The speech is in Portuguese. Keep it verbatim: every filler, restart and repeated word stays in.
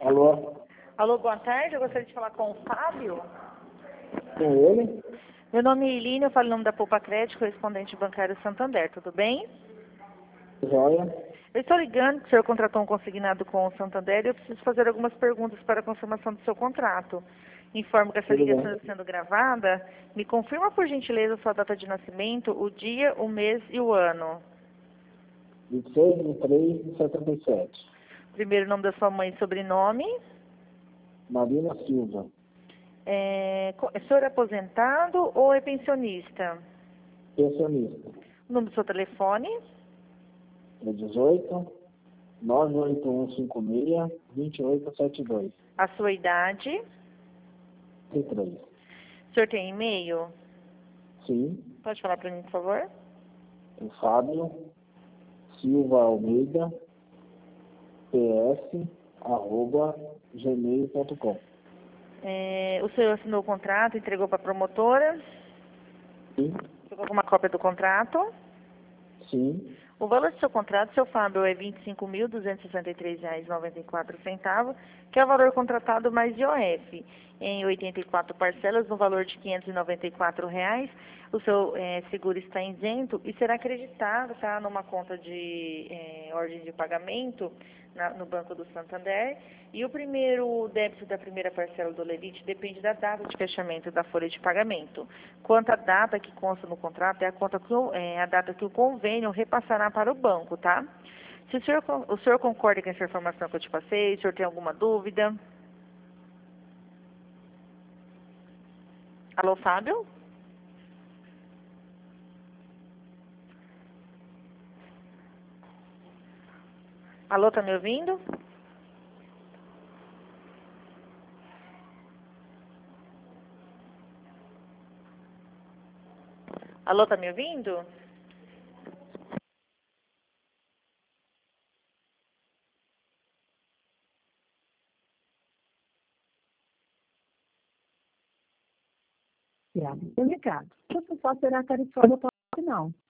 Alô? Alô, boa tarde. Eu gostaria de falar com o Fábio. Com ele? Meu nome é Eline, eu falo em nome da Poupa Crédito, correspondente bancário Santander. Tudo bem? Joia? Eu estou ligando que o senhor contratou um consignado com o Santander e eu preciso fazer algumas perguntas para a confirmação do seu contrato. Informo que essa Tudo ligação bem. está sendo gravada. Me confirma, por gentileza, a sua data de nascimento, o dia, o mês e o ano. vinte e seis de três de setenta e sete. Primeiro nome da sua mãe e sobrenome. Marina Silva. É, co- é senhor aposentado ou é pensionista? Pensionista. O número do seu telefone. É dezoito, nove oito um cinco seis, dois oito sete dois. A sua idade. trinta e três. O senhor tem e-mail? Sim. Pode falar para mim, por favor? O Fábio Silva Almeida, ps, arroba, gmail ponto com. É, o senhor assinou o contrato, entregou para a promotora? Sim. Pegou alguma cópia do contrato? Sim. O valor do seu contrato, seu Fábio, é vinte e cinco mil duzentos e sessenta e três reais e noventa e quatro centavos, que é o valor contratado mais I O F, em oitenta e quatro parcelas, no valor de quinhentos e noventa e quatro reais. O seu eh, seguro está isento e será acreditado, tá, numa conta de eh, ordem de pagamento na- no Banco do Santander. E o primeiro débito da primeira parcela do Levite depende da data de fechamento da folha de pagamento. Quanto à data que consta no contrato, é a, conta que o- é a data que o convênio repassará para o banco, tá? Se o senhor, con- o senhor concorda com essa informação que eu te passei, o senhor tem alguma dúvida? Alô, Fábio? Alô, tá me ouvindo? Alô, tá me ouvindo? Seu recado. Você só será tarifado para o final.